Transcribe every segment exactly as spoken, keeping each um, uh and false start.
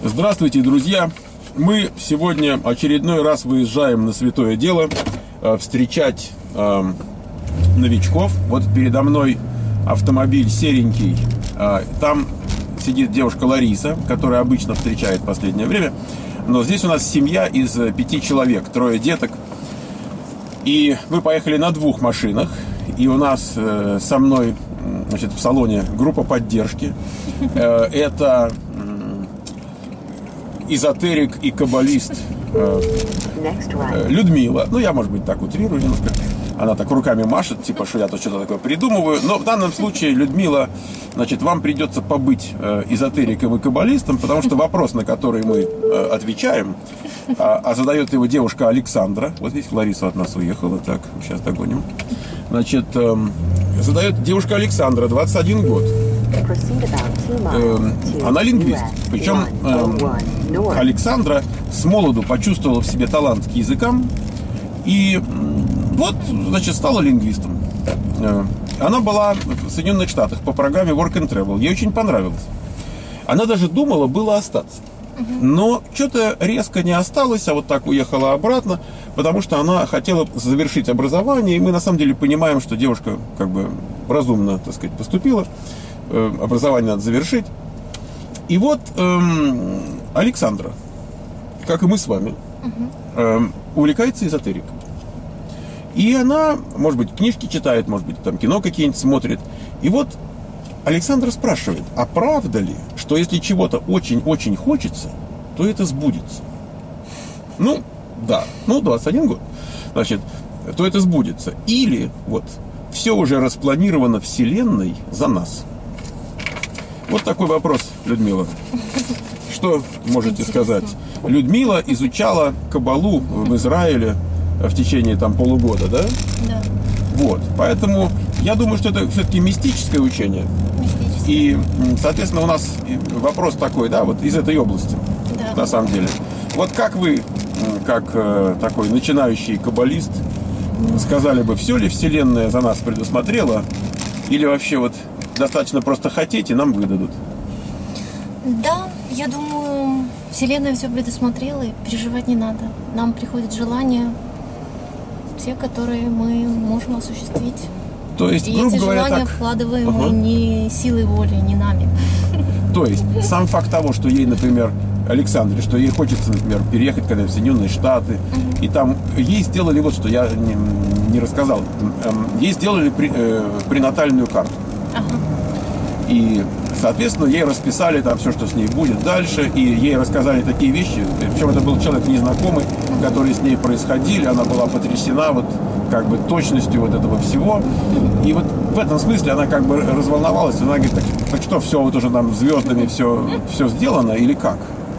Здравствуйте, друзья! Мы сегодня очередной раз выезжаем на святое дело э, встречать э, новичков. Вот передо мной автомобиль серенький. Э, там сидит девушка Лариса, которая обычно встречает в последнее время. Но здесь у нас семья из пяти человек, трое деток. И мы поехали на двух машинах. И у нас э, со мной, значит, в салоне группа поддержки. Э, это эзотерик и каббалист э, э, Людмила. Ну, я, может быть, так утрирую немножко. Она так руками машет, типа, что я тут что-то такое придумываю. Но в данном случае, Людмила, значит, вам придется побыть э, эзотериком и каббалистом, потому что вопрос, на который мы э, отвечаем, а, а задает его девушка Александра. Вот здесь Лариса от нас уехала. Так, сейчас догоним. Значит, э, задает девушка Александра, двадцать один год. Э, она лингвист. Причем э, Александра с молоду почувствовала в себе талант к языкам. И вот, значит, стала лингвистом. Э, она была в Соединенных Штатах по программе Work and Travel. Ей очень понравилось. Она даже думала было остаться. Но что-то резко не осталось, а вот так уехала обратно, потому что она хотела завершить образование, и мы на самом деле понимаем, что девушка как бы разумно, так сказать, поступила, э, образование надо завершить. И вот эм, Александра, как и мы с вами, эм, увлекается эзотерикой. И она, может быть, книжки читает, может быть, там кино какие-нибудь смотрит. И вот Александра спрашивает, а правда ли, что если чего-то очень-очень хочется, то это сбудется? Ну, да, ну, двадцать один год, значит, то это сбудется. Или, вот, все уже распланировано Вселенной за нас. Вот такой вопрос, Людмила. Что можете сказать? Людмила изучала каббалу в Израиле в течение там полугода, да? Да. Вот, поэтому я думаю, что это все-таки мистическое учение. Мистическое. И, соответственно, у нас вопрос такой, да, вот из этой области, Да. на самом деле. Вот как вы, как э, такой начинающий каббалист, сказали бы, все ли Вселенная за нас предусмотрела, или вообще вот достаточно просто хотеть, и нам выдадут? Да, я думаю, Вселенная все предусмотрела, и переживать не надо. Нам приходят желания, те, которые мы можем осуществить. То есть, И грубо эти говоря, желания так... вкладываем Ага. мы не силой воли, не нами. То есть, сам факт того, что ей, например, Александре, что ей хочется, например, переехать когда в Соединенные Штаты, Угу. и там ей сделали вот что, я не, не рассказал, ей сделали при, э, пренатальную карту. Ага. И, соответственно, ей расписали там все, что с ней будет дальше, и ей рассказали такие вещи, причем это был человек незнакомый, которые с ней происходили, она была потрясена вот как бы точностью вот этого всего, и вот в этом смысле она как бы разволновалась, она говорит, так, так что, все вот уже там звездами все, все сделано или как?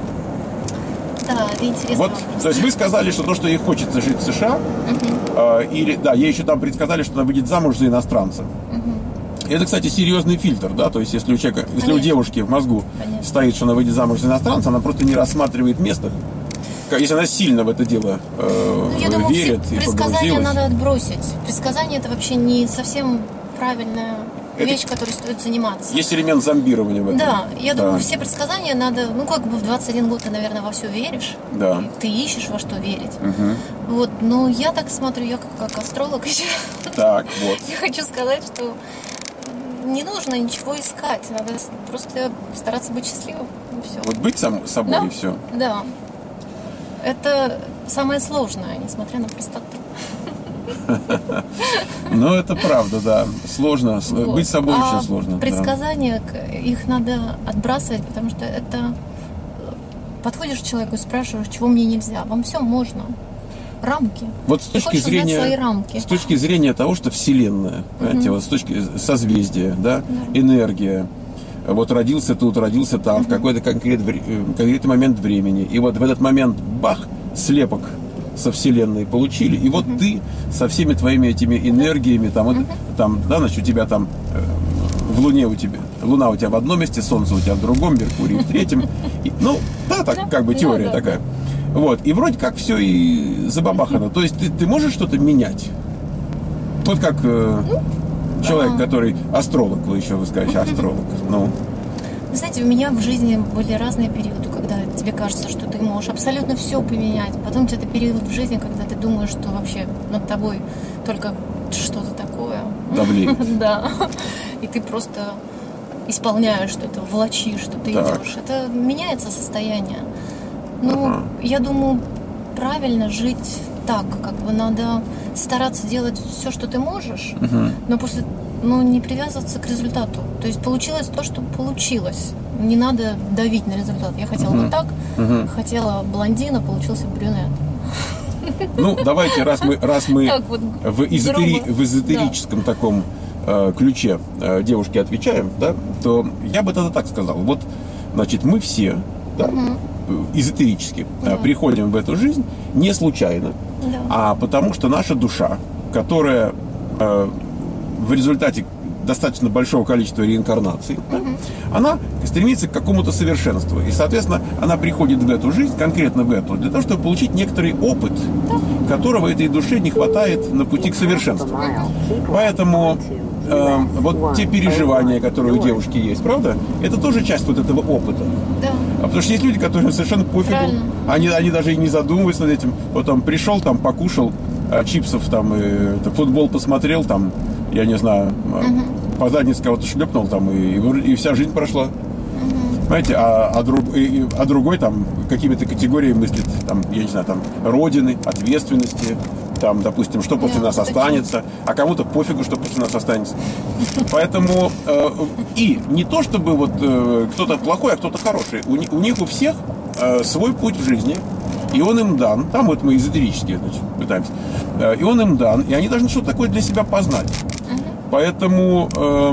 Да, это интересно. Вот, то есть вы сказали, что то, что ей хочется жить в США, э, или, да, ей еще там предсказали, что она выйдет замуж за иностранца. Это, кстати, серьезный фильтр, да, то есть если у человека, если Конечно. у девушки в мозгу Конечно. стоит, что она выйдет замуж за иностранца, она просто не рассматривает местных. Как- Если она сильно в это дело э, Ну, я думаю, верит все и предсказания погрузилась. надо отбросить. Предсказания это вообще не совсем правильная Это- вещь, которой стоит заниматься. Есть элемент зомбирования в этом. Да, я Да. думаю, все предсказания надо, ну как бы в двадцать один год ты, наверное, во все веришь. Да. Ты ищешь во что верить. Мгм. Вот, но я так смотрю, я как, как астролог еще. Так, вот. Я хочу сказать, что не нужно ничего искать, надо с- просто стараться быть счастливым. И все. Вот быть сам собой Да. и все. Да. Это самое сложное, несмотря на простоту. Но это правда, да. Сложно. С- Вот. Быть собой А очень сложно. да. Предсказания, к- их надо отбрасывать, потому что это э, подходишь к человеку и спрашиваешь, чего мне нельзя. Вам все можно. Рамки. Вот с Ты точки хочешь узнать зрения, свои рамки. с точки зрения того, что Вселенная, понимаете, вот с точки созвездия, да, энергия. Вот родился тут, родился там, в какой-то конкрет, вре- э, конкретный момент времени. И вот в этот момент бах, слепок со Вселенной получили. И вот ты со всеми твоими этими энергиями, там, вот, там, да, значит, у тебя там э, в Луне у тебя, Луна у тебя в одном месте, Солнце у тебя в другом, Меркурий в третьем. И, ну, да, так как бы Да, теория да. такая. Вот, и вроде как все и забабахано. То есть ты, ты можешь что-то менять? Вот как э, человек, который астролог, вы еще вы скажете, астролог. Ну, Вы знаете, у меня в жизни были разные периоды, когда тебе кажется, что ты можешь абсолютно все поменять. Потом у тебя период в жизни, когда ты думаешь, что вообще над тобой только что-то такое. Давлеет. Да. И ты просто исполняешь что-то, влачишь, что ты идешь. Это меняется состояние. Ну, я думаю, правильно жить так, как бы надо стараться делать все, что ты можешь, но после, ну, не привязываться к результату. То есть получилось то, что получилось. Не надо давить на результат. Я хотела uh-huh. вот так, uh-huh. хотела блондина, получился брюнет. Ну, давайте, раз мы, раз мы вот в, эзотери, в эзотерическом да. таком э, ключе э, девушке отвечаем, да, то я бы тогда так сказал. Вот, значит, мы все, да, uh-huh. эзотерически uh-huh. э, приходим в эту жизнь не случайно, uh-huh. а потому что наша душа, которая э, в результате достаточно большого количества реинкарнаций, uh-huh. да, она стремится к какому-то совершенству. И, соответственно, она приходит в эту жизнь, конкретно в эту, для того, чтобы получить некоторый опыт, uh-huh. которого этой душе не хватает на пути к совершенству. Uh-huh. Поэтому э, вот те переживания, которые у девушки есть, правда, это тоже часть вот этого опыта. Да. А потому что есть люди, которым совершенно пофигу, они, они даже и не задумываются над этим. Вот там пришел, там покушал а, чипсов, там, и, футбол посмотрел, там, я не знаю, uh-huh. по заднице кого-то шлепнул, там, и, и вся жизнь прошла. Uh-huh. Знаете, а, а, друг, и, а другой там какими-то категориями мыслит, там, я не знаю, там, родины, ответственности, там, допустим, что после yeah, нас останется, а кому-то пофигу, что после нас останется. Поэтому э, и не то, чтобы вот э, кто-то плохой, а кто-то хороший. У, у них у всех э, свой путь в жизни, и он им дан. Там вот мы эзотерически, значит, пытаемся. Э, и он им дан, и они должны что-то такое для себя познать. Uh-huh. Поэтому э,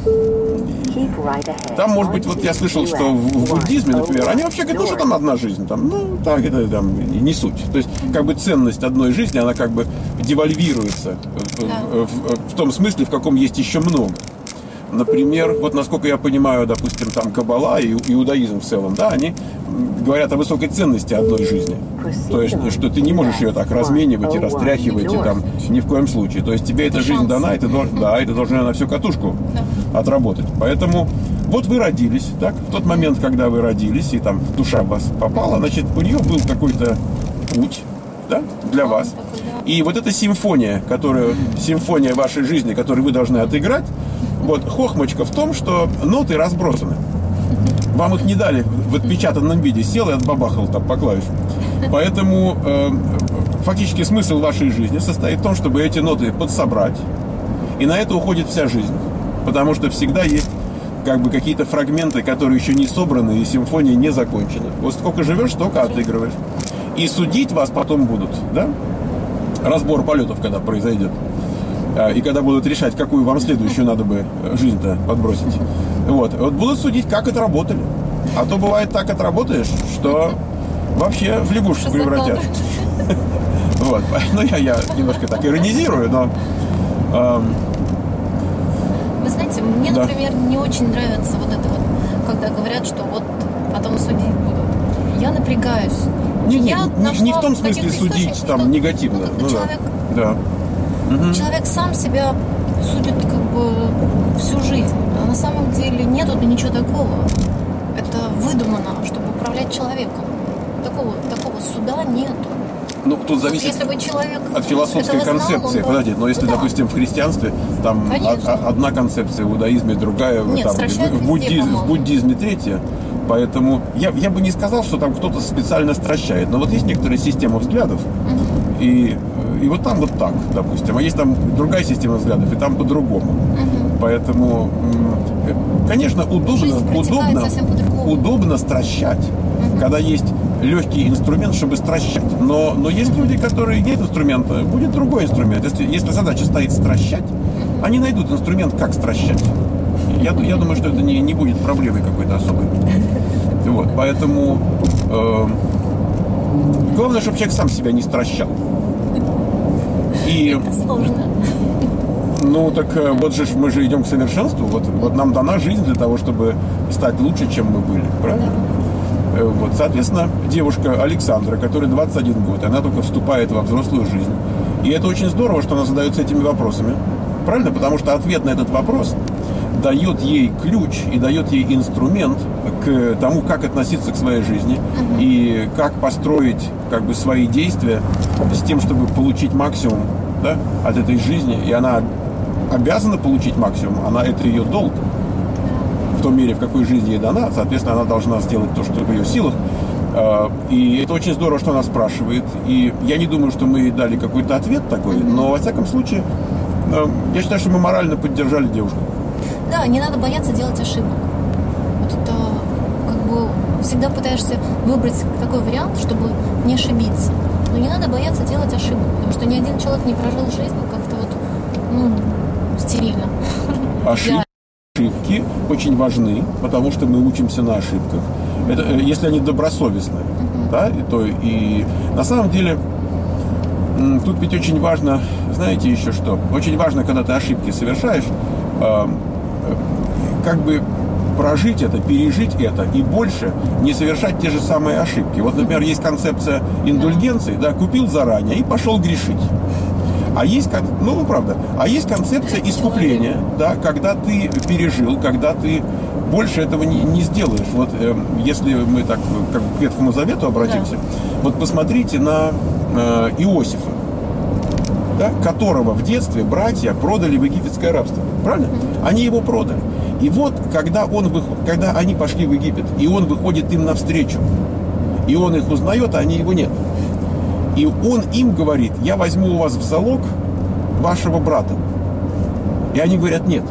там, может быть, вот я слышал, что в, в буддизме, например, они вообще говорят, ну что там одна жизнь, там, ну так это там не суть. То есть, как бы ценность одной жизни, она как бы девальвируется в, в, в том смысле, в каком есть еще много. Например, вот насколько я понимаю, допустим, там Каббала и иудаизм в целом, да, они говорят о высокой ценности одной жизни. То есть, что ты не можешь ее так разменивать и растряхивать, и там ни в коем случае. То есть тебе эта жизнь дана, и ты, да, и ты должен на всю катушку отработать. Поэтому вот вы родились, так, в тот момент, когда вы родились, и там душа в вас попала, значит, у нее был какой-то путь, да, для вас. И вот эта симфония, которую, симфония вашей жизни, которую вы должны отыграть, вот хохмочка в том, что ноты разбросаны. Вам их не дали в отпечатанном виде, сел и отбабахал там по клавишам. Поэтому э, фактически смысл вашей жизни состоит в том, чтобы эти ноты подсобрать. И на это уходит вся жизнь. Потому что всегда есть как бы какие-то фрагменты, которые еще не собраны, и симфония не закончена. Вот сколько живешь, столько отыгрываешь. И судить вас потом будут, да? Разбор полетов, когда произойдет. И когда будут решать, какую вам следующую надо бы жизнь-то подбросить. Вот. Вот будут судить, как отработали. А то бывает так отработаешь, что вообще в лягушку превратят. Вот. Ну, я, я немножко так иронизирую, но... Эм... Вы знаете, мне, да. например, не очень нравится вот это вот, когда говорят, что вот потом судить будут. Я напрягаюсь. Не, не, не, не в том смысле судить там что, негативно. Ну, ну, человек, да. Да. Человек сам себя судит как бы всю жизнь. А на самом деле нету ничего такого. Это выдумано, чтобы управлять человеком. Такого, такого суда нету. Ну, тут зависит вот если бы человек от философской концепции. Знал, Подожди, но если, ну, да. допустим, в христианстве там а, одна концепция, в иудаизме другая, Нет, там, в, в, буддизме, в буддизме третья. Поэтому я, я бы не сказал, что там кто-то специально стращает. Но вот есть некоторая система взглядов, uh-huh. и, и вот там вот так, допустим. А есть там другая система взглядов, и там по-другому. Uh-huh. Поэтому, конечно, удобно, удобно, удобно стращать, uh-huh. когда есть легкий инструмент, чтобы стращать. Но, но есть люди, которые нет инструмента, будет другой инструмент. Если, если задача стоит стращать, uh-huh. они найдут инструмент, как стращать. Я, я думаю, что это не, не будет проблемой какой-то особой. Вот, поэтому э, главное, чтобы человек сам себя не стращал. И, это сложно. Ну, так вот же мы же идем к совершенству. Вот, вот нам дана жизнь для того, чтобы стать лучше, чем мы были. Правильно? Да. Вот, соответственно, девушка Александра, которой двадцать один год, она только вступает во взрослую жизнь. И это очень здорово, что она задается этими вопросами. Правильно? Потому что ответ на этот вопрос дает ей ключ и дает ей инструмент к тому, как относиться к своей жизни uh-huh. и как построить как бы свои действия с тем, чтобы получить максимум, да, от этой жизни. И она обязана получить максимум, она, это ее долг. В той мере, в какой жизни ей дана, соответственно, она должна сделать то, что в ее силах. И это очень здорово, что она спрашивает. И я не думаю, что мы ей дали какой-то ответ такой, uh-huh. но, во всяком случае, я считаю, что мы морально поддержали девушку. Да, не надо бояться делать ошибок. Вот это, как бы, всегда пытаешься выбрать такой вариант, чтобы не ошибиться. Но не надо бояться делать ошибок, потому что ни один человек не прожил жизнь как-то вот, ну, стерильно. Ошибки, ошибки очень важны, потому что мы учимся на ошибках. Это, если они добросовестны, uh-huh. да, и, то и на самом деле тут ведь очень важно, знаете еще что? Очень важно, когда ты ошибки совершаешь, э, как бы прожить это, пережить это и больше не совершать те же самые ошибки. Вот, например, есть концепция индульгенции, да, купил заранее и пошел грешить. А есть, ну, правда, а есть концепция искупления, да, когда ты пережил, когда ты больше этого не, не сделаешь. Вот э, если мы так как к Ветхому Завету обратимся, да. вот посмотрите на э, Иосифа, да, которого в детстве братья продали в египетское рабство. Правильно? Mm-hmm. Они его продали. И вот, когда, он выход... когда они пошли в Египет, и он выходит им навстречу, и он их узнает, а они его нет. И он им говорит: я возьму у вас в залог вашего брата. И они говорят: нет.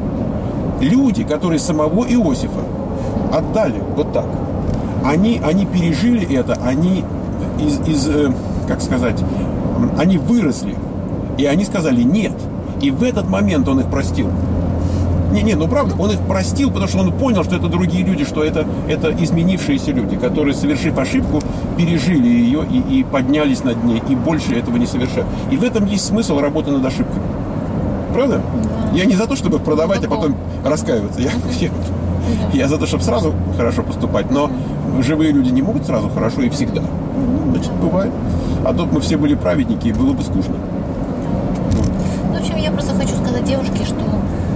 Люди, которые самого Иосифа отдали вот так, они, они пережили это, они из, из, как сказать, они выросли, и они сказали нет. И в этот момент он их простил. Не, не, ну правда, он их простил, потому что он понял, что это другие люди, что это, это изменившиеся люди, которые, совершив ошибку, пережили ее и, и поднялись над ней, и больше этого не совершают. И в этом есть смысл работы над ошибкой. Правда? Да. Я не за то, чтобы продавать, Какого? а потом раскаиваться. Я, я, да. я за то, чтобы сразу хорошо поступать, но живые люди не могут сразу хорошо и всегда. Значит, бывает. А то мы все были праведники, и было бы скучно. Ну, в общем, я просто хочу сказать девушке, что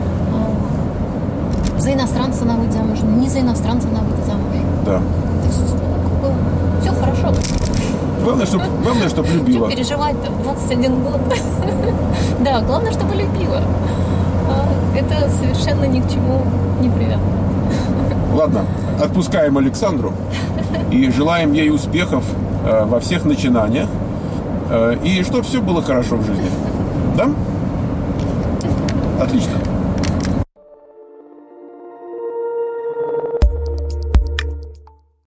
за иностранца она выйдет замуж, не за иностранца она выйдет замуж. Да. Все хорошо. Главное, чтобы, главное, чтобы любила. Что переживать-то? двадцать один год. Да, главное, чтобы любила. Это совершенно ни к чему не привязано. Ладно, отпускаем Александру и желаем ей успехов э, во всех начинаниях э, и чтобы все было хорошо в жизни. Да? Отлично.